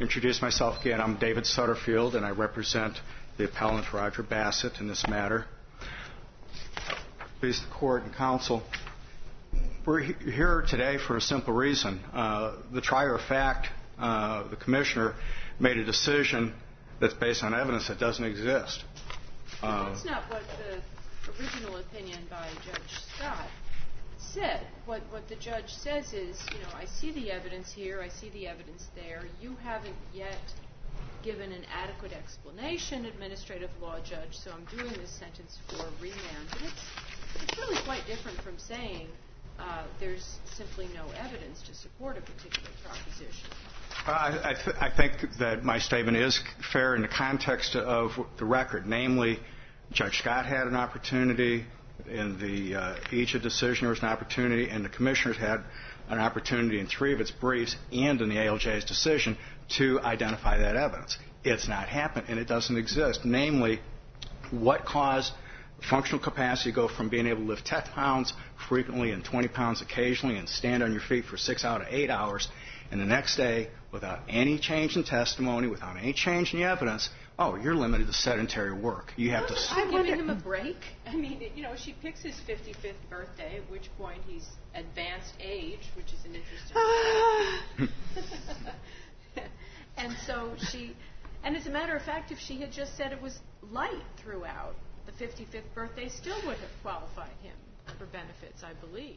introduce myself again. I'm David Sutterfield, and I represent the appellant Roger Bassett in this matter. Please, the court and counsel, we're here today for a simple reason. The trier of fact, the commissioner, made a decision that's based on evidence that doesn't exist. That's not what the original opinion by Judge Scott said. What the judge says is, I see the evidence here, I see the evidence there. You haven't yet given an adequate explanation, administrative law judge, so I'm doing this sentence for remand. And it's really quite different from saying there's simply no evidence to support a particular proposition. I think that my statement is fair in the context of the record. Namely, Judge Scott had an opportunity. In the EJA decision, there was an opportunity, and the commissioners had an opportunity in 3 of its briefs and in the ALJ's decision to identify that evidence. It's not happened, and it doesn't exist. Namely, what caused functional capacity to go from being able to lift 10 pounds frequently and 20 pounds occasionally and stand on your feet for 6 out of 8 hours, and the next day, without any change in testimony, without any change in the evidence, you're limited to sedentary work. You have to. I'm giving him a break. I mean, she picks his 55th birthday, at which point he's advanced age, which is an interesting fact. And so and as a matter of fact, if she had just said it was light throughout, the 55th birthday still would have qualified him for benefits, I believe.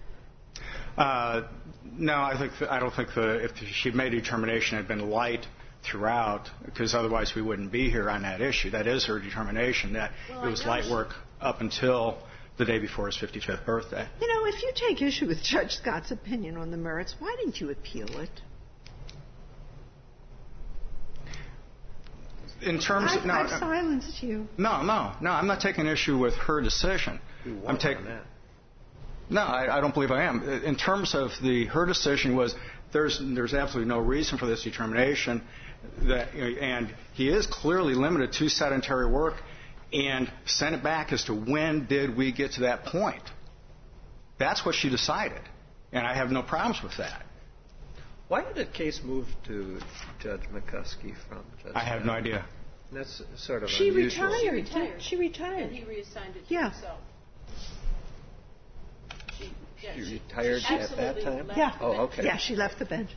No, I don't think if she made a determination it had been light throughout, because otherwise we wouldn't be here on that issue. That is her determination, that it was light work up until the day before his 55th birthday. If you take issue with Judge Scott's opinion on the merits, why didn't you appeal it? In terms of, I've silenced you. No, I'm not taking issue with her decision. I'm taking that. No, I don't believe I am. In terms of her decision was there's absolutely no reason for this determination, and he is clearly limited to sedentary work, and sent it back as to when did we get to that point. That's what she decided, and I have no problems with that. Why did the case move to Judge McCuskey from Judge I have no idea. That's sort of She unusual. retired. She retired. And he reassigned it to himself. She retired at that time? Yeah. Oh, okay. Yeah, she left the bench.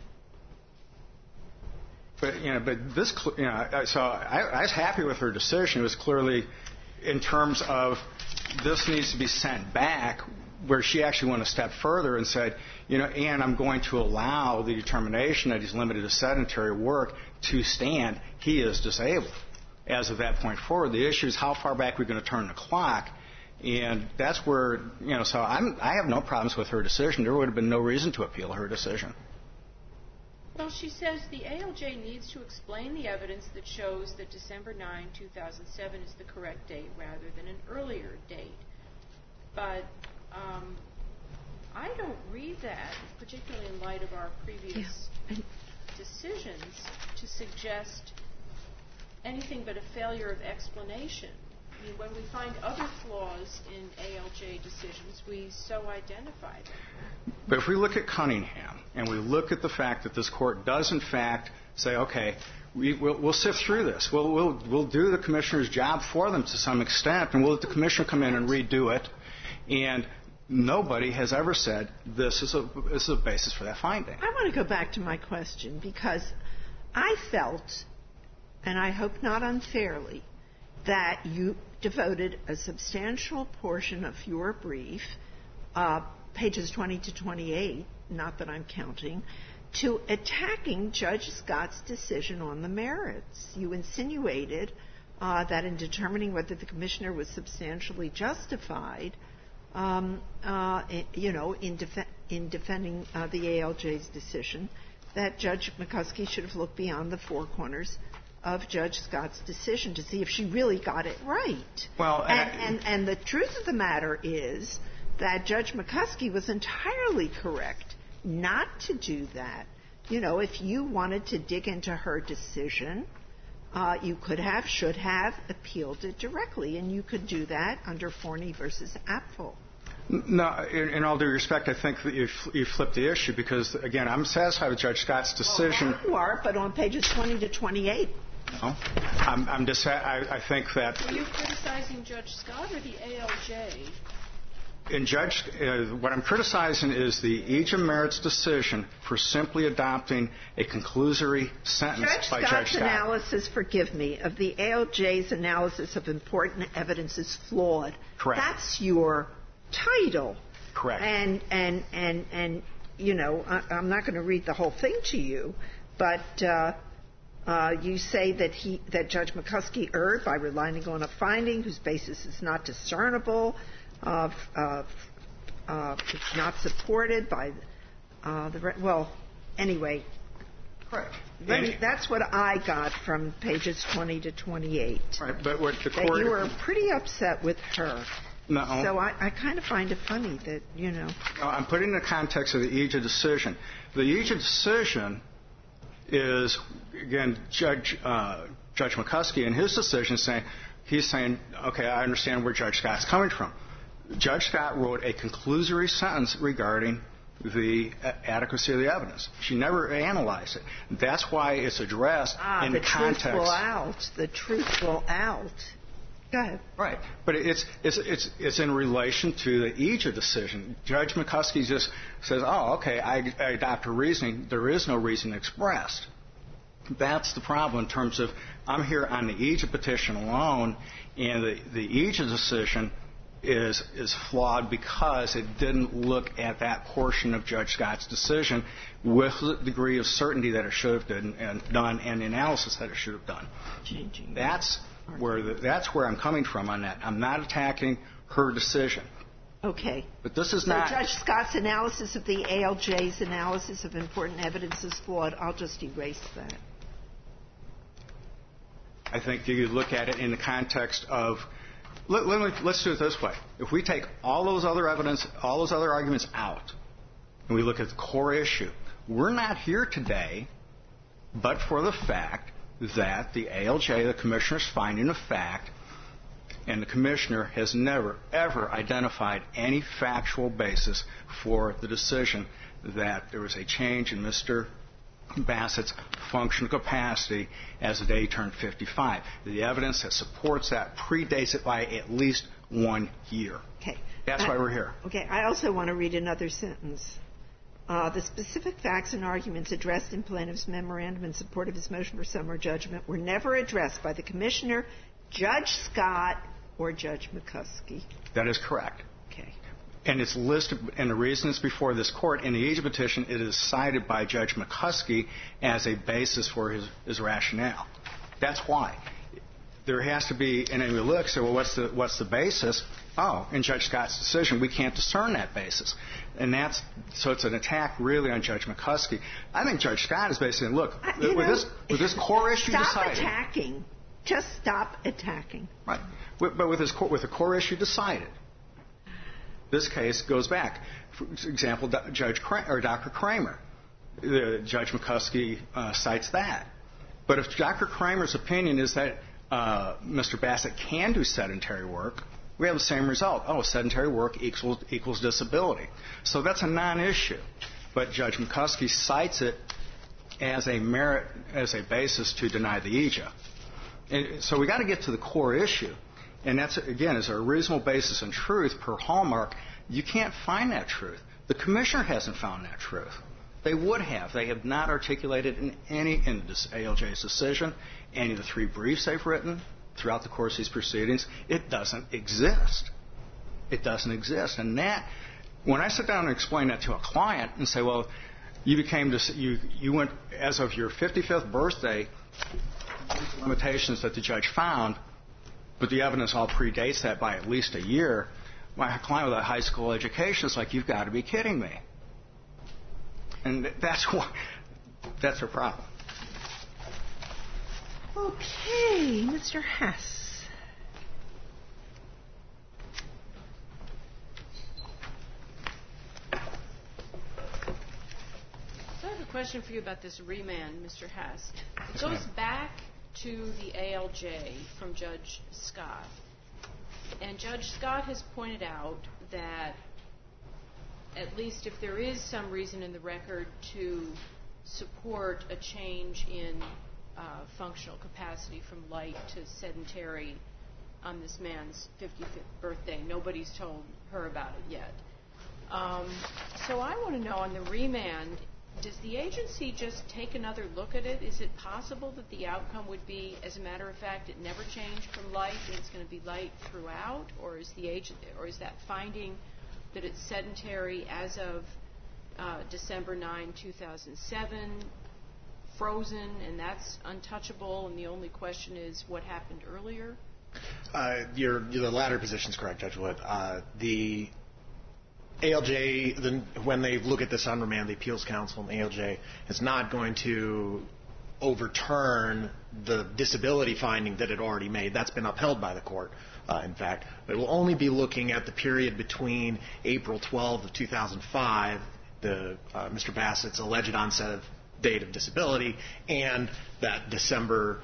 But this, so I was happy with her decision. It was clearly in terms of this needs to be sent back, where she actually went a step further and said, and I'm going to allow the determination that he's limited to sedentary work to stand. He is disabled. As of that point forward, the issue is how far back we're going to turn the clock. And that's where, so I have no problems with her decision. There would have been no reason to appeal her decision. Well, she says the ALJ needs to explain the evidence that shows that December 9, 2007 is the correct date rather than an earlier date. But I don't read that, particularly in light of our previous decisions, to suggest anything but a failure of explanation. I mean, when we find other flaws in ALJ decisions, we so identify them. But if we look at Cunningham, and we look at the fact that this court does, in fact, say, okay, we'll sift through this. We'll do the commissioner's job for them to some extent, and we'll let the commissioner come in and redo it. And nobody has ever said this is a basis for that finding. I want to go back to my question, because I felt, and I hope not unfairly, that you devoted a substantial portion of your brief, pages 20 to 28, not that I'm counting, to attacking Judge Scott's decision on the merits. You insinuated that in determining whether the commissioner was substantially justified, in defending the ALJ's decision, that Judge McCuskey should have looked beyond the four corners of Judge Scott's decision to see if she really got it right. Well, and the truth of the matter is that Judge McCuskey was entirely correct not to do that. If you wanted to dig into her decision, you should have appealed it directly, and you could do that under Forney versus Apfel. No, in all due respect, I think that you flipped the issue because, again, I'm satisfied with Judge Scott's decision. Well, you are, but on pages 20 to 28. No, I think that. Were you criticizing Judge Scott or the ALJ? What I'm criticizing is the EJIA merits decision for simply adopting a conclusory sentence by Judge Scott. Judge Scott's analysis, forgive me, of the ALJ's analysis of important evidence is flawed. Correct. That's your title. Correct. And you know, I'm not going to read the whole thing to you, but you say that Judge McCuskey erred by relying on a finding whose basis is not discernible. It's not supported by anyway. Correct. That's what I got from pages 20 to 28. Right, but what the that court... you were pretty upset with her. No. So I kind of find it funny that, you know... No, I'm putting in the context of the EJIA decision. The EJIA decision is, again, Judge McCuskey in his decision he's saying, okay, I understand where Judge Scott's coming from. Judge Scott wrote a conclusory sentence regarding the adequacy of the evidence. She never analyzed it. That's why it's addressed in the context. The truth will out. Go ahead. Right. But it's in relation to the EJIA decision. Judge McCuskey just says, oh, okay, I adopt her reasoning. There is no reason expressed. That's the problem in terms of I'm here on the EJIA petition alone, and the EJIA decision is flawed because it didn't look at that portion of Judge Scott's decision with the degree of certainty that it should have done and the analysis that it should have done. That's where I'm coming from on that. I'm not attacking her decision. Okay. But this is not... So Judge Scott's analysis of the ALJ's analysis of important evidence is flawed. I'll just erase that. I think you look at it in the context of... Let's do it this way. If we take all those other arguments out, and we look at the core issue, we're not here today but for the fact that the ALJ, the commissioner's finding of fact, and the commissioner has never, ever identified any factual basis for the decision that there was a change in Mr. Bassett's functional capacity as the day he turned 55. The evidence that supports that predates it by at least 1 year. Okay. That's why we're here. Okay. I also want to read another sentence. The specific facts and arguments addressed in plaintiff's memorandum in support of his motion for summary judgment were never addressed by the commissioner, Judge Scott, or Judge McCuskey. That is correct. Okay. And it's listed, and the reason it's before this court, in the EJIA petition, it is cited by Judge McCuskey as a basis for his rationale. That's why. There has to be, and then we look, so well, what's the basis? Oh, in Judge Scott's decision, we can't discern that basis. And so it's an attack really on Judge McCuskey. I think Judge Scott is basically saying, look, with this core issue decided. Stop attacking. Just stop attacking. Right. But with the core issue decided, this case goes back. For example, Dr. Kramer. Judge McCuskey cites that. But if Dr. Kramer's opinion is that Mr. Bassett can do sedentary work, we have the same result. Oh, sedentary work equals disability. So that's a non-issue. But Judge McCuskey cites it as a basis to deny the EJIA. And so we got to get to the core issue. And that's, again, is a reasonable basis in truth per Hallmark. You can't find that truth. The commissioner hasn't found that truth. They would have. They have not articulated in this ALJ's decision, any of the 3 briefs they've written throughout the course of these proceedings. It doesn't exist. It doesn't exist. And that, when I sit down and explain that to a client and say, well, you went as of your 55th birthday, limitations that the judge found, but the evidence all predates that by at least a year, my client with a high school education is like, you've got to be kidding me. And that's a problem. Okay, Mr. Hess. So I have a question for you about this remand, Mr. Hess. It goes back to the ALJ from Judge Scott. And Judge Scott has pointed out that at least if there is some reason in the record to support a change in functional capacity from light to sedentary on this man's 55th birthday. Nobody's told her about it yet. So I want to know, on the remand, does the agency just take another look at it? Is it possible that the outcome would be, as a matter of fact, it never changed from light and it's going to be light throughout? Or is that finding that it's sedentary as of December 9, 2007, frozen, and that's untouchable, and the only question is what happened earlier? The latter position is correct, Judge Wood. The ALJ, when they look at this on remand, the Appeals Council and the ALJ is not going to overturn the disability finding that it already made. That's been upheld by the court, in fact. But it will only be looking at the period between April 12 of 2005, Mr. Bassett's alleged onset of date of disability, and that December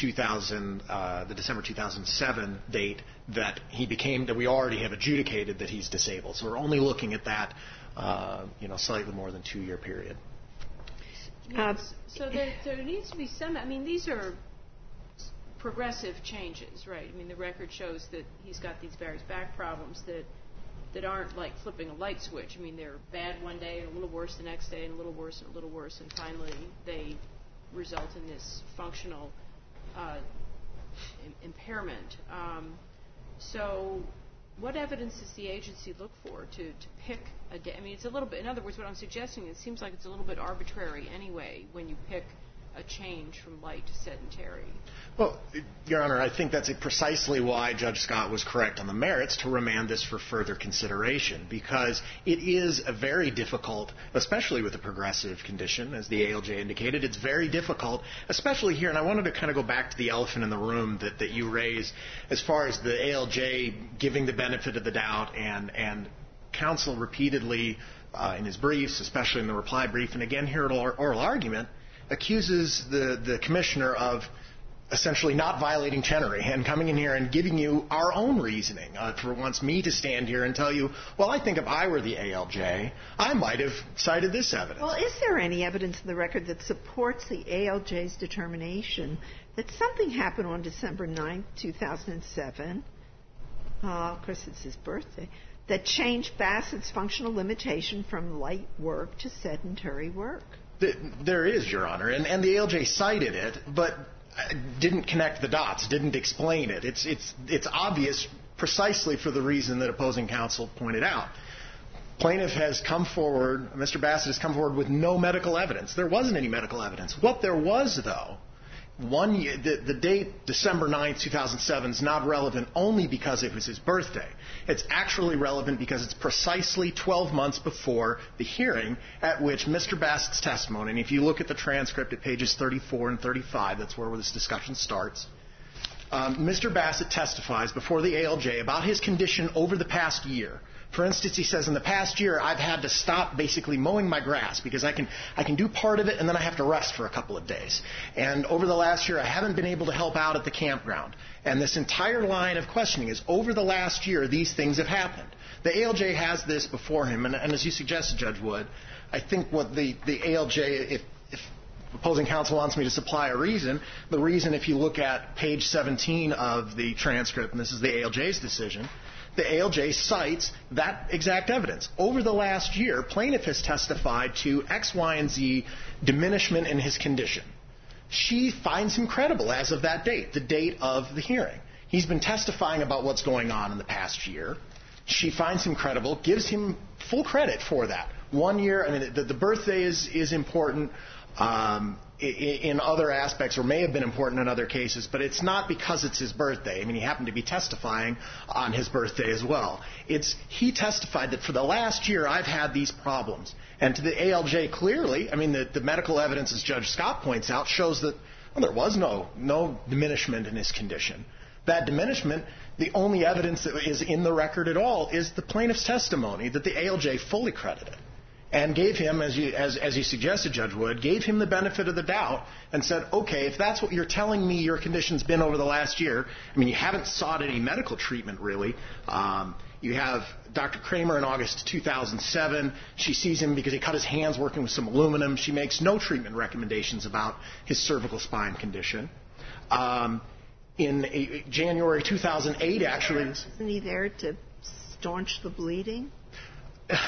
2007 date that we already have adjudicated that he's disabled. So we're only looking at that, slightly more than 2-year period. Yes. So there needs to be some. I mean, these are progressive changes, right? I mean, the record shows that he's got these various back problems that aren't like flipping a light switch. I mean, they're bad one day, and a little worse the next day, and a little worse, and a little worse, and finally they result in this functional impairment. So what evidence does the agency look for to pick a day? I mean, it's a little bit, in other words, what I'm suggesting, it seems like it's a little bit arbitrary anyway when you pick a change from light to sedentary. Well, Your Honor, I think that's precisely why Judge Scott was correct on the merits to remand this for further consideration, because it is a very difficult, especially with a progressive condition, as the ALJ indicated, it's very difficult, especially here, and I wanted to kind of go back to the elephant in the room that you raised as far as the ALJ giving the benefit of the doubt and counsel repeatedly in his briefs, especially in the reply brief, and again here at oral argument, accuses the commissioner of essentially not violating Chenery and coming in here and giving you our own reasoning. Wants me to stand here and tell you, well, I think if I were the ALJ, I might have cited this evidence. Well, is there any evidence in the record that supports the ALJ's determination that something happened on December 9, 2007, of course it's his birthday, that changed Bassett's functional limitation from light work to sedentary work? There is, Your Honor, and the ALJ cited it, but didn't connect the dots, didn't explain it. It's obvious precisely for the reason that opposing counsel pointed out. Plaintiff has come forward, Mr. Bassett has come forward with no medical evidence. There wasn't any medical evidence. What there was, though, the date December 9, 2007 is not relevant only because it was his birthday. It's actually relevant because it's precisely 12 months before the hearing at which Mr. Bassett's testimony, and if you look at the transcript at pages 34 and 35, that's where this discussion starts, Mr. Bassett testifies before the ALJ about his condition over the past year. For instance, he says, in the past year, I've had to stop basically mowing my grass because I can do part of it and then I have to rest for a couple of days. And over the last year, I haven't been able to help out at the campground. And this entire line of questioning is, over the last year, these things have happened. The ALJ has this before him, and as you suggested, Judge Wood, I think what the ALJ, if opposing counsel wants me to supply a reason, the reason, if you look at page 17 of the transcript, and this is the ALJ's decision, the ALJ cites that exact evidence. Over the last year, plaintiff has testified to X, Y, and Z diminishment in his condition. She finds him credible as of that date, the date of the hearing. He's been testifying about what's going on in the past year. She finds him credible, gives him full credit for that. 1 year, I mean, the birthday is important in other aspects, or may have been important in other cases, but it's not because it's his birthday. I mean, he happened to be testifying on his birthday as well. He testified that for the last year I've had these problems. And to the ALJ, clearly, I mean, the medical evidence, as Judge Scott points out, shows that there was no diminishment in his condition. That diminishment, the only evidence that is in the record at all is the plaintiff's testimony that the ALJ fully credited. And gave him, as you suggested, Judge Wood, gave him the benefit of the doubt and said, okay, if that's what you're telling me your condition's been over the last year, I mean, you haven't sought any medical treatment, really. You have Dr. Kramer in August 2007. She sees him because he cut his hands working with some aluminum. She makes no treatment recommendations about his cervical spine condition. In January 2008, actually... Isn't he there to staunch the bleeding? If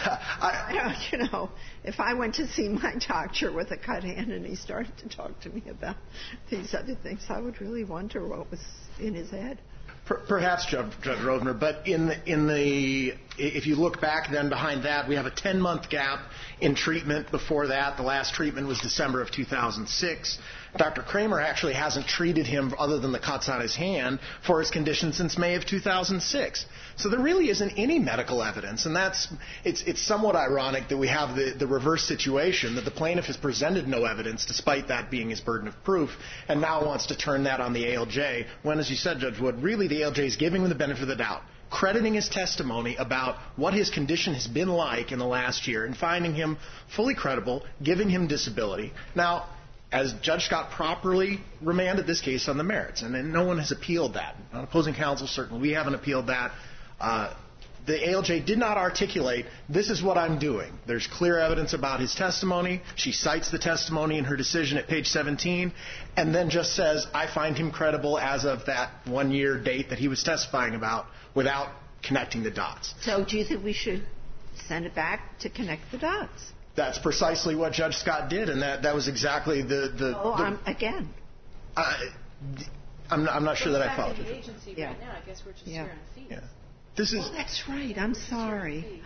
I went to see my doctor with a cut hand and he started to talk to me about these other things, I would really wonder what was in his head. Perhaps, Judge Rovner, but if you look back then behind that, we have a 10-month gap in treatment before that. The last treatment was December of 2006. Dr. Kramer actually hasn't treated him, other than the cuts on his hand, for his condition since May of 2006. So there really isn't any medical evidence, and it's somewhat ironic that we have the reverse situation, that the plaintiff has presented no evidence, despite that being his burden of proof, and now wants to turn that on the ALJ, when, as you said, Judge Wood, really the ALJ is giving him the benefit of the doubt, crediting his testimony about what his condition has been like in the last year, and finding him fully credible, giving him disability. Now, as Judge Scott properly remanded this case on the merits, and no one has appealed that. On opposing counsel, certainly, we haven't appealed that. The ALJ did not articulate, this is what I'm doing. There's clear evidence about his testimony. She cites the testimony in her decision at page 17, and then just says, I find him credible as of that 1-year date that he was testifying about, without connecting the dots. So do you think we should send it back to connect the dots? That's precisely what Judge Scott did, and that was exactly again. I'm not sure that I followed the you. Agency right now, I guess we're just here on fees. Yeah. That's right. I'm sorry.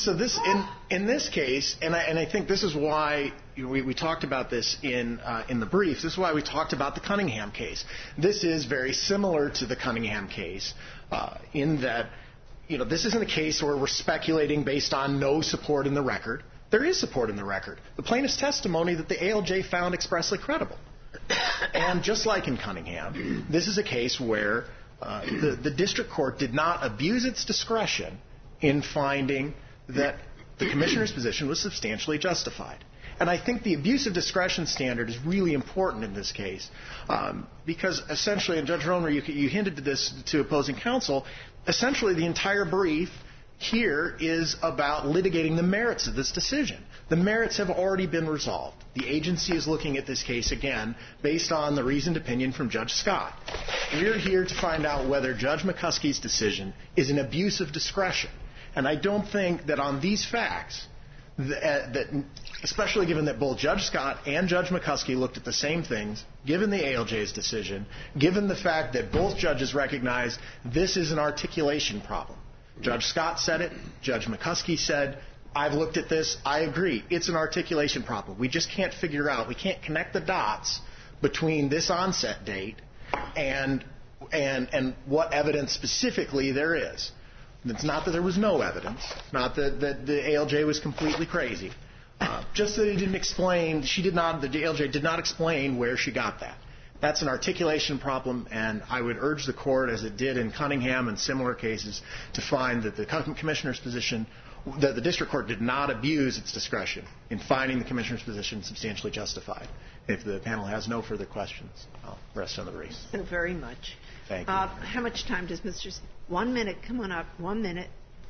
In this case, and I think this is why we talked about this in the brief. This is why we talked about the Cunningham case. This is very similar to the Cunningham case in that this isn't a case where we're speculating based on no support in the record. There is support in the record. The plaintiff's testimony that the ALJ found expressly credible. And just like in Cunningham, this is a case where the district court did not abuse its discretion in finding that the commissioner's position was substantially justified. And I think the abuse of discretion standard is really important in this case because essentially, and Judge Romer, you hinted to this to opposing counsel, essentially the entire brief here is about litigating the merits of this decision. The merits have already been resolved. The agency is looking at this case again based on the reasoned opinion from Judge Scott. We're here to find out whether Judge McCuskey's decision is an abuse of discretion. And I don't think that on these facts, that especially given that both Judge Scott and Judge McCuskey looked at the same things, given the ALJ's decision, given the fact that both judges recognize this is an articulation problem. Judge Scott said it. Judge McCuskey said, I've looked at this. I agree. It's an articulation problem. We just can't figure out. We can't connect the dots between this onset date and what evidence specifically there is. It's not that there was no evidence. Not that the ALJ was completely crazy. Just that it didn't explain. The ALJ did not explain where she got that. That's an articulation problem, and I would urge the court, as it did in Cunningham and similar cases, to find that the commissioner's position, that the district court did not abuse its discretion in finding the commissioner's position substantially justified. If the panel has no further questions, I'll rest on the briefs. Thank you very much. Thank you. How much time does Mr. 1 minute. Come on up. 1 minute.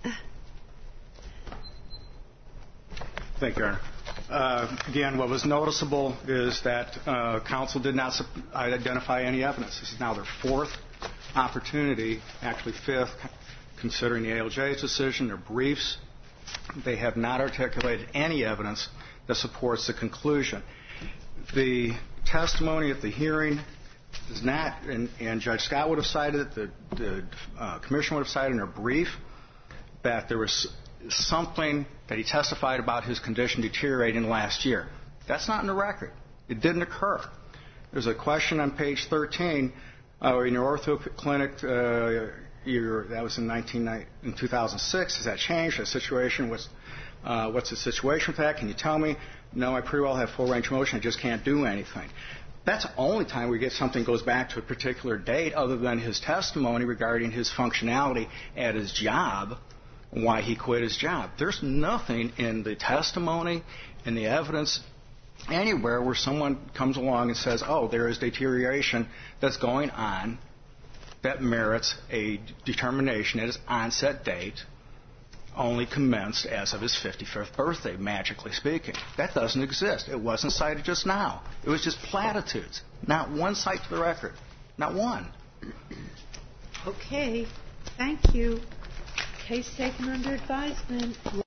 Thank you, Your Honor. Again, what was noticeable is that counsel did not identify any evidence. This is now their fourth opportunity, actually fifth, considering the ALJ's decision, their briefs. They have not articulated any evidence that supports the conclusion. The testimony at the hearing is not, and Judge Scott would have cited it, the commissioner would have cited in her brief, that there was something that he testified about his condition deteriorating last year. That's not in the record. It didn't occur. There's a question on page 13 in your ortho clinic. That was in 2006. Has that changed? The situation? What's the situation with that? Can you tell me? No, I pretty well have full range of motion. I just can't do anything. That's the only time we get something goes back to a particular date other than his testimony regarding his functionality at his job, why he quit his job. There's nothing in the testimony, in the evidence, anywhere where someone comes along and says, oh, there is deterioration that's going on that merits a determination at his onset date only commenced as of his 55th birthday, magically speaking. That doesn't exist. It wasn't cited just now. It was just platitudes. Not one cite to the record. Not one. Okay. Thank you. Case taken under advisement.